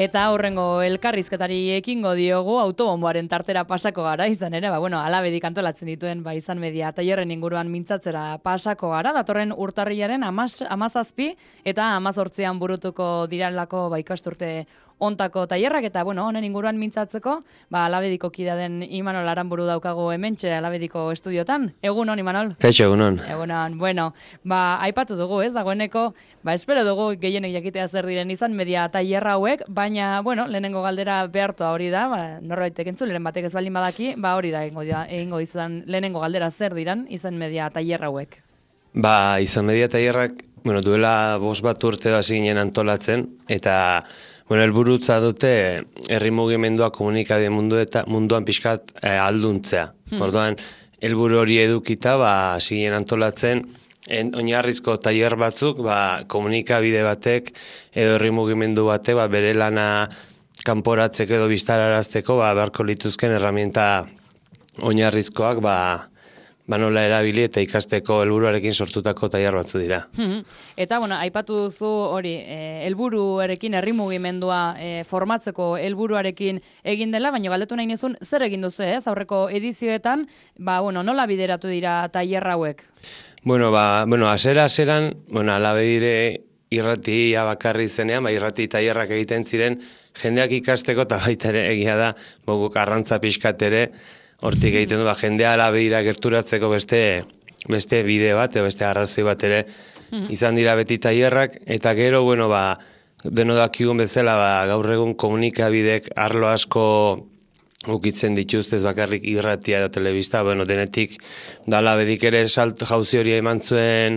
Eta horrengo elkarrizketari ekingo diogu autobomboaren tartera pasako gara, izan ere, Alabedik antolatzen dituen izan media tailerren inguruan mintzatzera pasako gara, datorren urtarrilaren 17 eta 18 burutuko diralako ikasturte ontako tailerrak, eta honen inguruan mintzatzeko, Alabediko kidea den Imanol Aranburu daukagu hementxe Alabediko estudiotan. Egunon, Imanol? Kaixo, egunon. Egunon, aipatu dugu, ez, dagoeneko, espero dugu gehienek jakitea zer diren izan media tailer hauek, baina, lehenengo galdera behartua hori da, norbaitek entzuleren batek ez baldin badaki, hori da egingo dizudan lehenengo galdera zer diren izan media tailer hauek. Izan media tailerrak, duela 5 urte hasi ginen antolatzen, eta helburutza dute herri mugimendua komunikabide munduan pixkat alduntzea. Orduan, helburu hori edukita hasi ginen antolatzen, oinarrizko tailer batzuk komunikabide batek edo herri mugimendu batek bere lana kanporatzeko edo biztararazteko beharko lituzken herramienta oinarrizkoak nola erabili eta ikasteko helburuarekin sortutako tailer batzu dira. Eta, aipatu duzu hori, helburuarekin herri mugimendua formatzeko helburuarekin egin dela, baina galdetu nahi nizun, zer egin duzu, aurreko edizioetan, nola bideratu dira tailer hauek? Hasiera-hasieran, Alabedire irratia bakarri zenean, irrati tailerrak egiten ziren, jendeak ikasteko eta baita ere egia da, guk arrantza pixkat ere, hortik egiten du, jendea Alabedira gerturatzeko beste bide bat, beste arrazoi bat ere izan dira beti tailerrak, eta gero, deno dakigun bezala, gaur egun komunikabidek arlo asko ukitzen dituzte, ez bakarrik irratia edo telebista, denetik da Alabedik ere jauzi hori eman zuen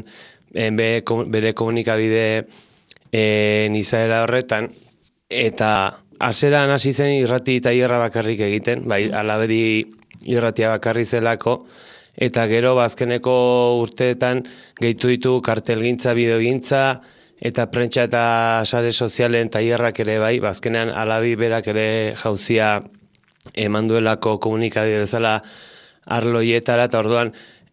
bere komunikabide izaera horretan, eta hasieran hasi zen irrati tailerra bakarrik egiten, Alabedi irratia bakarri zelako, eta gero azkeneko urteetan gehitu ditu kartelgintza, bideogintza, eta prentsa eta sare sozialen tailerrak ere azkenean Alabedi berak ere jauzia eman duelako komunikabide bezala arloietara, eta orduan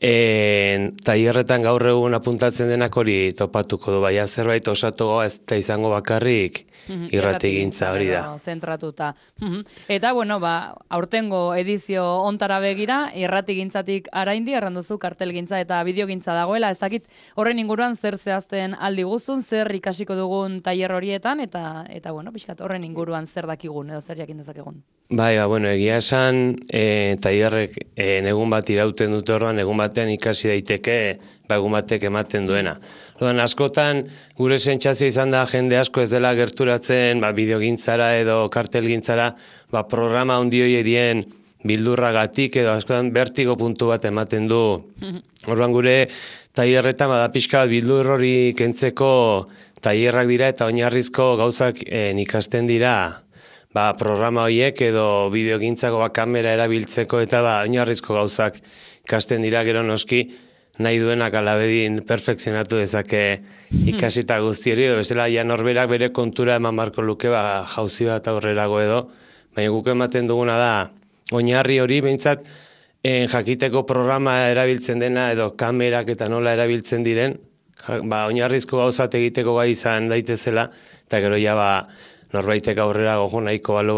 tailerretan gaur egun apuntatzen denak hori topatuko du, zerbait osatuko ez da izango bakarrik irratigintza hori da. Zentratuta. Eta, aurtengo edizio ontara begira, irratigintzatik araindi, erranduzu kartelgintza eta bideogintza dagoela, ez dakit horren inguruan zer zehazten aldi guzun, zer ikasiko dugun tailer horietan, eta pixkat horren inguruan zer dakigun, edo zer jakin dezakegun. Egia esan, tailerrek egun bat irauten dute orduan, egun batean ikasi daiteke, egun batek ematen duena. Orduan, askotan, gure sentsazioa izan da jende asko ez dela gerturatzen, bideogintzara edo kartelgintzara, programa handi horiek dien bildurragatik edo askotan bertigo puntu bat ematen du. Orduan, gure tailerretan pixka bildur hori kentzeko tailerrak dira eta oinarrizko gauzak ikasten dira programa horiek edo bideogintzako kamera erabiltzeko eta oinarrizko gauzak ikasten dira, gero noski nahi duenak Alabedin perfekzionatu dezake ikasita guzti hori, edo bestela norberak bere kontura eman barko luke jauzi bat aurrerago edo, baina guk ematen duguna da oinarri hori behintzat jakiteko programa erabiltzen dena edo kamerak eta nola erabiltzen diren, oinarrizko gauzat egiteko gai izan daitezela, eta gero norbaitek aurrerago jo nahiko balo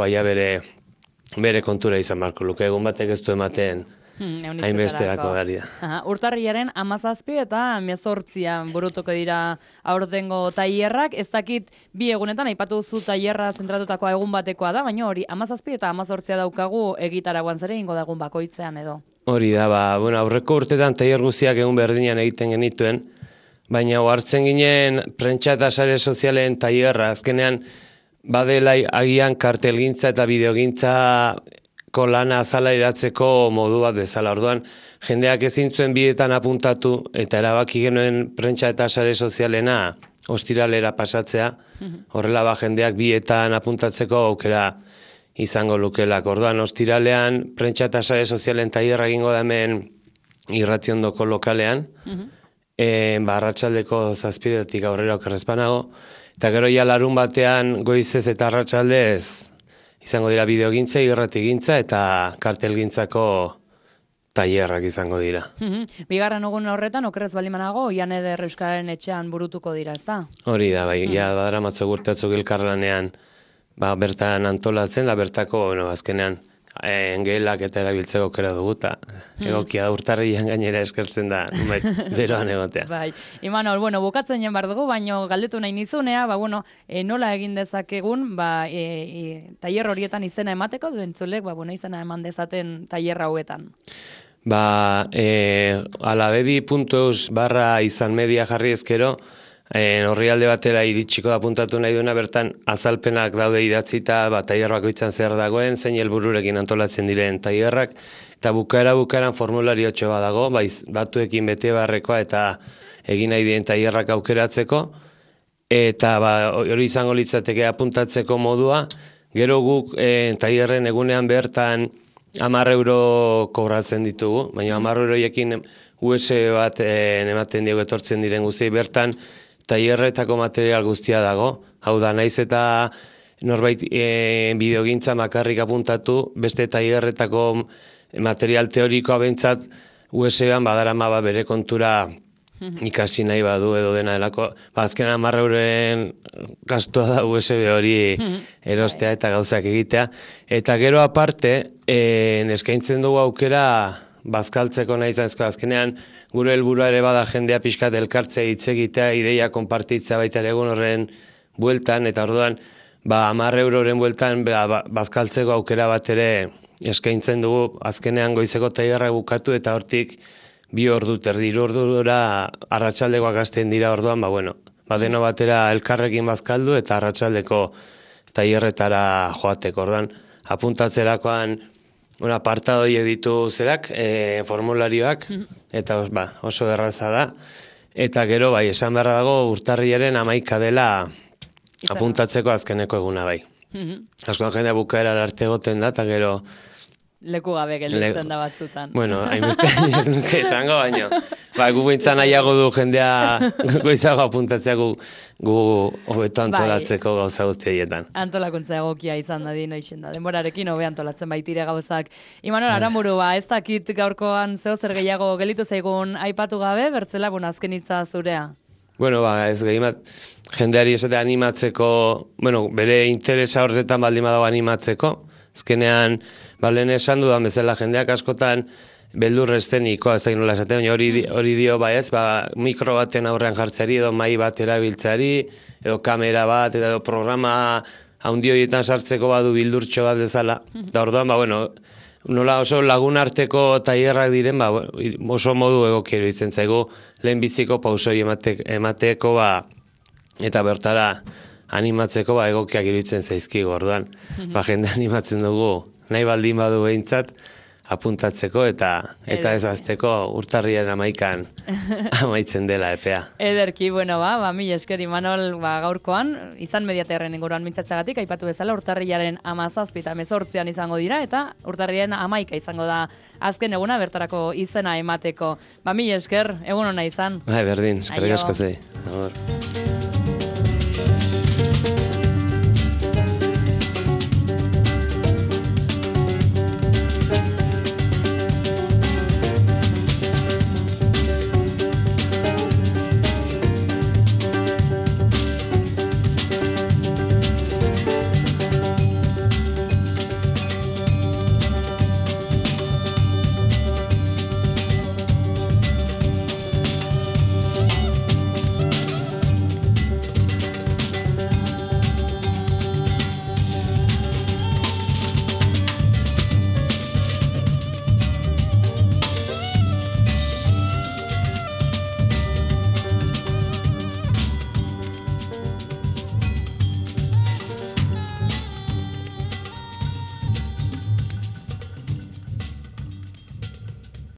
bere kontura izan barko luke, egun batek ez du ematen hainbesterako gari da. Urtarrilaren 17 eta 18 burutuko dira aurtengo tailerrak, ez dakit bi egunetan aipatu duzu tailerra zentratutakoa egun batekoa da, baina hori 17 eta 18 daukagu egitaragoan zer egingo da egun bakoitzean edo. Hori da, aurreko urtetan tailer guztiak egun berdinean egiten genituen, baina hartzen ginen prentsa eta sare sozialen tailerra, azkenean badela agian kartelgintza eta bideogintza lana azala iratzeko modu bat bezala. Orduan, jendeak ezin zuen bietan apuntatu eta erabaki genuen prentsa eta sare sozialena ostiralera pasatzea. Horrela jendeak bietan apuntatzeko aukera izango lukelak. Orduan, ostiralean prentsa eta sare sozialen tailerra egingo da hemen Irrationdoko lokalean. Arratsaldeko 7:00 aurrera okerrezpanago. Eta gero larun batean goizez eta arratsaldez izango dira bideogintza, irratigintza eta kartelgintzako tailerrak izango dira. Bigarren egun horretan, okerrez balimanago, Oian Eder Euskararen etxean burutuko dira, ez da? Hori da, badaramatzo urte batzuk elkarlanean bertan antolatzen, da bertako, azkenean, gelak eta erabiltzeko aukera dugu, eta egokia urtarrian gainera eskertzen da, beroan egotea. Bai, Imanol, bukatzen jen bar dugu, baina galdetu nahi nizunea, nola egin dezakegun, tailer horietan izena emateko, dentzulek, izena eman dezaten tailer hauetan. alabedi.eus/izanmedia jarri ezkero, orrialde batera iritsiko da puntatu nahi duena, bertan azalpenak daude idatzita, tailer bakoitzan zer dagoen, zein helbururekin antolatzen diren tailerrak, eta bukaeran formulariotxo bat dago, datuekin bete beharrekoa eta egin nahi diren tailerrak aukeratzeko, eta hori izango litzateke apuntatzeko modua, gero guk tailerren egunean bertan 10 euro kobratzen ditugu, baina 10 euroiekin USB bat ematen diegu etortzen diren guztiei bertan, tailerretako material guztia dago, hau da, naiz eta norbait bideogintza makarrik apuntatu, beste tailerretako material teorikoa behintzat USB-an badarama bere kontura ikasi nahi badu edo dena delako, azkenan 10 euroen gastua da USB hori erostea eta gauzak egitea, eta gero aparte, eskaintzen dugu aukera bazkaltzeko nahi zanezko, azkenean gure helburua ere bada jendea pixkat elkartzea hitz egitea, ideia konpartitzea baita ere egun horren bueltan, eta orduan 10 euroren bueltan bazkaltzeko aukera bat ere eskaintzen dugu, azkenean goizeko tailerra bukatu eta hortik 2 ordu, terdi 3 ordura arratsaldekoak hasten dira orduan, deno batera elkarrekin bazkaldu eta arratsaldeko tailerretara joateko, orduan apuntatzerakoan apartadoi ditu zerak, formularioak, eta oso erraza da. Eta gero, esan beharra dago, urtarriaren 11 dela apuntatzeko azkeneko eguna bai. Askoan jendea bukaeran arte egoten da, eta gero... Leku gabe gelditzen da batzutan. Hainbeste ez nuke esango, baina gu bintzan nahiago du jendea goizago apuntatzea gu hobeto antolatzeko gauza guztietan. Antolakuntza egokia izan da noixen da. Denborarekin hobe antolatzen baitire gauzak. Imanol Aranburu, ez dakit gaurkoan zer gehiago gelitu zaigun aipatu gabe, bertzela azken hitza zurea. Ez gehiago jendeari esate animatzeko, bere interesa horretan baldin badago animatzeko, azkenean, lehen esan dudan bezala jendeak askotan beldur estenikoa, ez da nola esaten, hori dio mikro baten aurrean jartzeari, edo mai bat erabiltzeari, edo kamera bat, edo programa haundi horietan sartzeko badu bildurtxo bat bezala. Da orduan, nola oso lagun arteko tailerrak diren, oso modu egokiero itzen zaigu, lehen biziko pausoi emateko, eta bertara animatzeko egokiak iruditzen zaizkigu orduan. Jende animatzen dugu, nahi baldin badu behintzat, apuntatzeko eta ez azteko urtarriaren 11an amaitzen dela epea. Ederki, mil esker Imanol gaurkoan, izan mediaterren inguruan mintzatzagatik, aipatu bezala urtarriaren 17 eta 18an izango dira, eta urtarriaren 11 izango da azken eguna bertarako izena emateko. Mil esker, egun hona izan. Berdin, eskerrik asko zei.